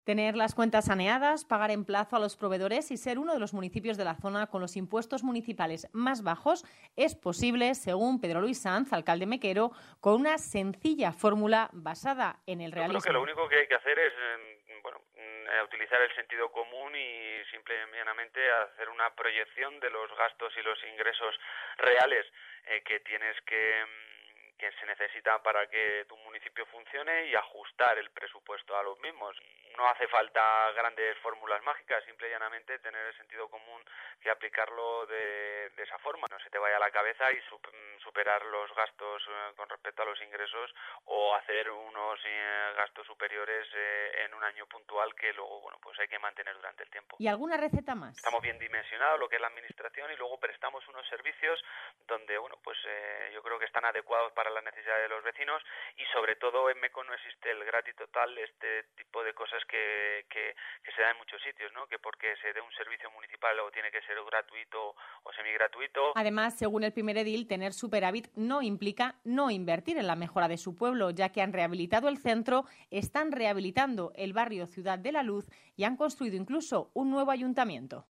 Tener las cuentas saneadas, pagar en plazo a los proveedores y ser uno de los municipios de la zona con los impuestos municipales más bajos es posible, según Pedro Luis Sanz, alcalde mequero, con una sencilla fórmula basada en el realismo. Yo creo que lo único que hay que hacer es utilizar el sentido común y simplemente hacer una proyección de los gastos y los ingresos reales que tienes que se necesita para que tu municipio funcione y ajustar el presupuesto a los mismos. No hace falta grandes fórmulas mágicas, simple y llanamente tener el sentido común que aplicarlo de esa forma. No se te vaya a la cabeza y superar los gastos con respecto a los ingresos o hacer unos gastos superiores en un año puntual que luego pues hay que mantener durante el tiempo. ¿Y alguna receta más? Estamos bien dimensionados lo que es la administración y luego prestamos unos servicios donde yo creo que están adecuados para las necesidades de los vecinos y sobre todo en MECO no existe el gratis total, este tipo de cosas que se dan en muchos sitios, ¿no? Que porque se dé un servicio municipal o tiene que ser gratuito o semigratuito. Además, según el primer edil, tener superávit no implica no invertir en la mejora de su pueblo, ya que han rehabilitado el centro, están rehabilitando el barrio Ciudad de la Luz y han construido incluso un nuevo ayuntamiento.